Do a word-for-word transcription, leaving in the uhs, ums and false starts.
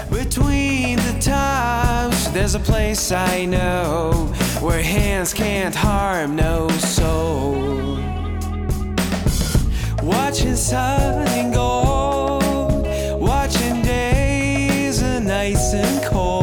Between the times, there's a place I know where hands can't harm no soul. Watching sun and gold, watching days are nice and cold.